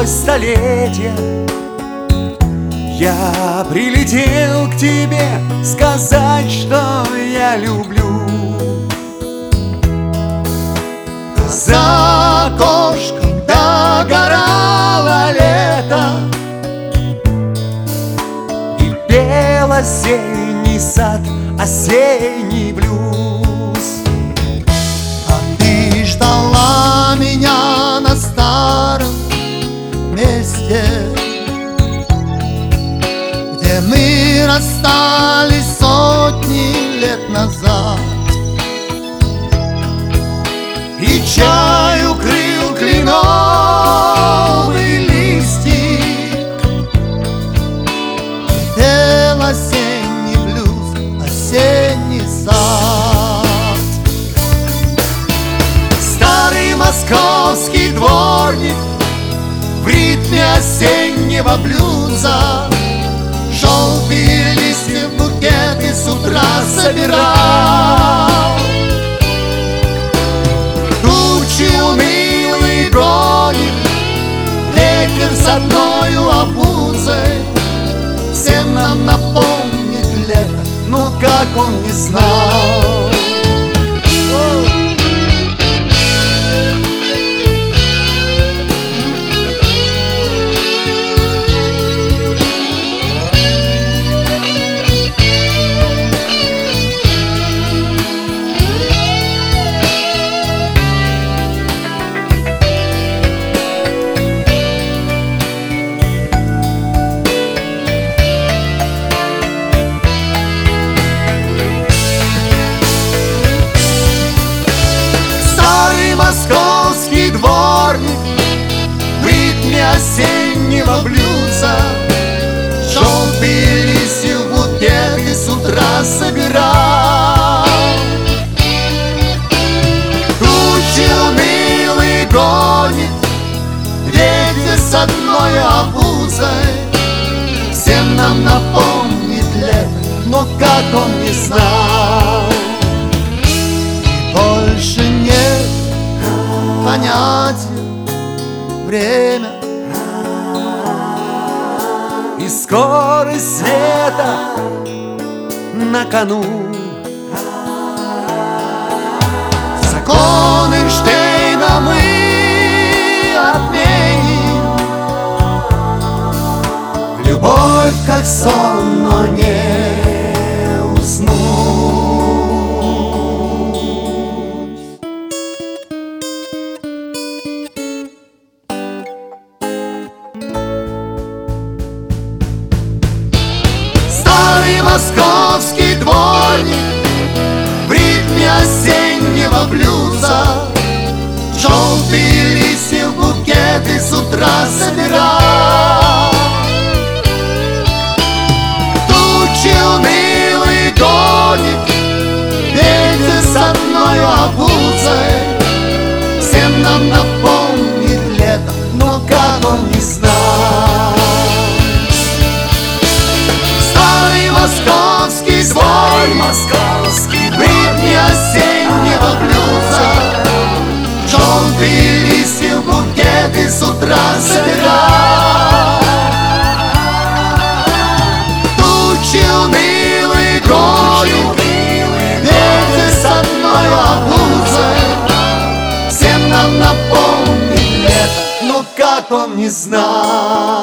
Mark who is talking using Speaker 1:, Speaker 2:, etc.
Speaker 1: сквозь столетия я прилетел к тебе сказать, что я люблю. За окошком догорало лето, и пел осенний сад осенний блюз.
Speaker 2: А ты ждала меня на старом месте, где мы расстались сотни лет назад.
Speaker 1: И чай укрыл кленовый листик,
Speaker 2: пел осенний блюз, осенний сад.
Speaker 1: Старый московский дворник в ритме осеннего блюза желтые листья в букеты с утра собирал. Тучи унылый гонит ветер с одною обузой, всем нам напомнит лето, но как он не знал. Московский дворник в ритме осеннего блюза желтые листья в букеты с утра собирал. Тучи унылый гонит ветер с одной обузой, всем нам напомнит лето, но как он не знал.
Speaker 2: И больше нет понятия время
Speaker 1: и скорость света на кону. Закон Эйнштейна мы отменим. Любовь как сон, но не уснуть. Московский дворник в ритме осеннего блюза желтые листья в букеты с утра собирал. Тучи унылый гонит ветер с одной обузой, всем нам напомнит лето, но как он не знал. Московский свой московский в ритме осеннего блюза желтые листья в букеты с утра собирал. Тучи унылый гонит ветер с одной обузой, всем нам напомнит лето, но как он не знал.